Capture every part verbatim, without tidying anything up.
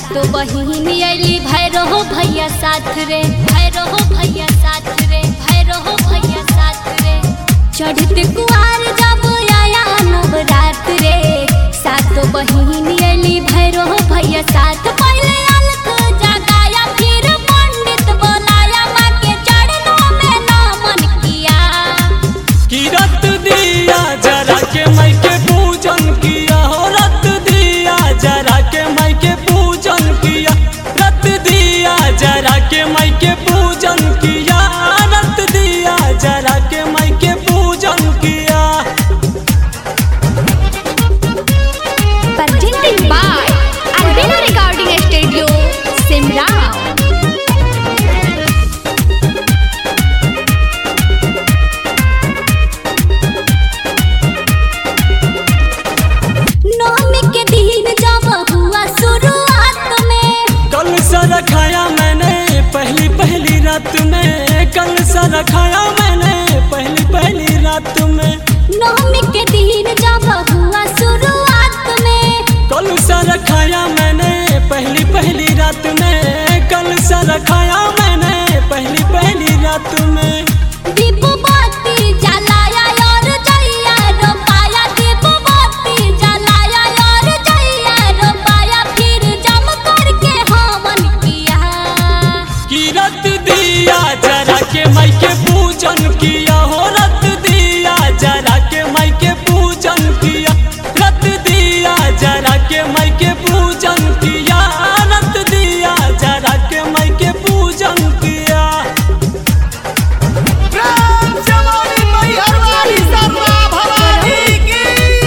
सातो बहिन अली भैरो भैया साथ रे, भैरो भैया साथ रे, भैरो भैया साथ रे। चढ़ते कुआर जब आया नवरात रे, सातो बहिन अली भैरो भैया साथ। पहले अलख जगाया फिर पंडित बोलाया, माँ के चरणों में नमन किया। कि रत दिया जरा के माई के पूजन किया हो, रत दिया जरा के माई के पूजन किया, रत दिया जरा के माई के पूजन किया, रत दिया जरा के माई के पूजन किया। Presented by Albina Recording Studio, Simrao। नवमी के दिन जब हुआ शुरुआत में, कल सा रखाया मैंने पहली पहली रात में, कल सा रखाया मैंने पहली पहली रात में। नवमी के दिन जब हुआ शुरुआत में, कल सा रखाया मैंने पहली पहली रात में, कल सा रखाया मैंने पहली पहली रात में। दीप बत्ती जलाया और जइया रोपाया, दीप बत्ती जलाया और जइया रोपाया, फिर जम करके हवन किया। कि रत दिया जरा के माई के पूजन किया हो, रत दिया जरा के माई के पूजन किया, रत दिया जरा के माई के पूजन किया, रत दिया जरा के माई के पूजन किया। प्रेम से बोली मैहर वाली सर्वा भवानी की।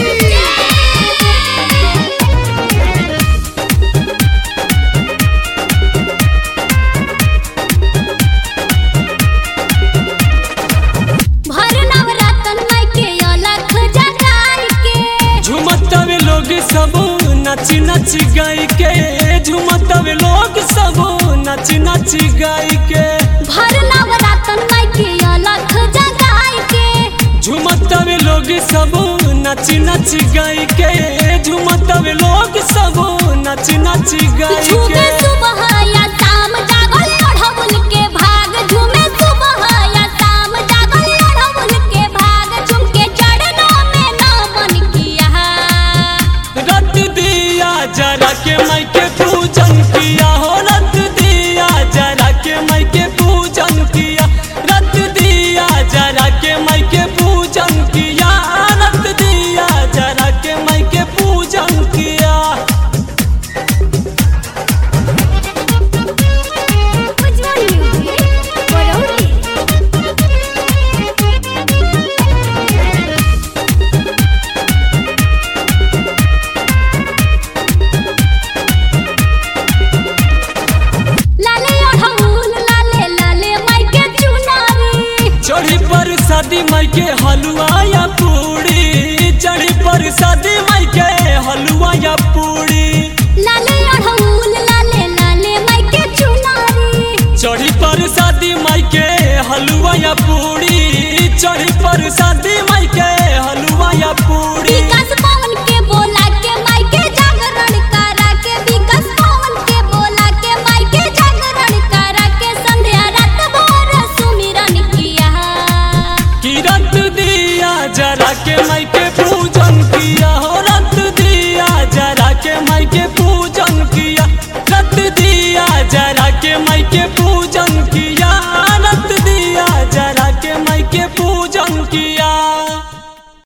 भर नवरातन माई के अलख जगाई के, झुमतवे लोग सब नच नच गाई के, झुमतवे लोग सब नच नच गाई के, भर नवरातन माई के अलख जगाई के। झुमतवे लोग सब नच नच गाई के, झुमतवे लोग सब नच नच गाई झूमे के। सुबह या शाम जागल ओढ़ौल के भाग, झूमे सुबह या शाम जागल ओढ़ौल के भाग, झूम के चरणों में नमन किया। रत दिया जरा के माई के पूजन किया हो, रत दिया जरा के माई के पूजन किया, रत दिया जरा के माई के पूजन किया, रत दिया जरा के माई के पूजन किया। लाले ओढ़ौल लाले लाले माई के चुनारी, चढ़ी पर शादी माई के हलवा या पूरी, चढ़ी पर शादी माई के हलवा या पूरी, लाले ओढ़ौल लाले लाले माई के चुनारी। चढ़ी पर शादी माई के हलवा या पूरी, चढ़ी पर शादी माई के हलवा या पूरी। विकास पवन के बोला के माई के जागरण करा के, विकास पवन के बोला के माई के जागरण करा के, संध्या रात भर सुमिरन किया। कि रत दिया जरा के माई के पूजन किया हो, रत दिया जरा के माई के पूजन किया, रत दिया जरा के माई के पूजन